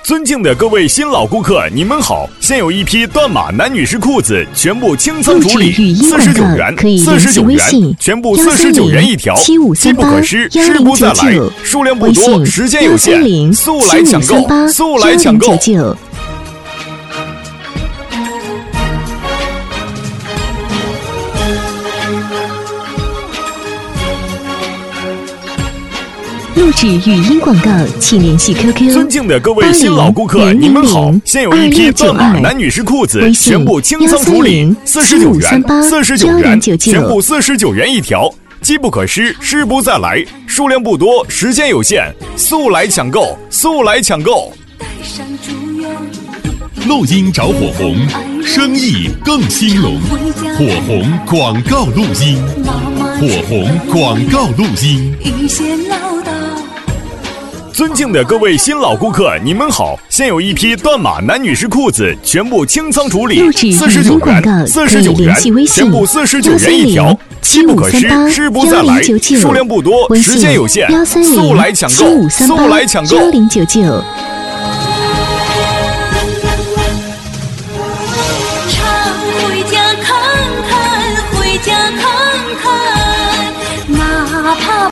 尊敬的各位新老顾客，你们好！现有一批断码男女士裤子，全部清仓处理，49元，49元，全部49元一条，机不可失，失不再来，数量不多，时间有限，速来抢购，速来抢购！ 录制语音广告，请联系 QQ。 尊敬的各位新老顾客，你们好！现有一批断码男女士裤子，全部清仓处理，49元，49元，全部49元一条，机不可失，失不再来，数量不多，时间有限，速来抢购，速来抢购！ 录音找火红，生意更兴隆。火红广告录音，火红广告录音。 尊敬的各位新老顾客，你们好！现有一批断码男女士裤子，全部清仓处理，49元，49元，全部49元一条，机不可失，失不再来，数量不多，时间有限，速来抢购，速来抢购！ 1099。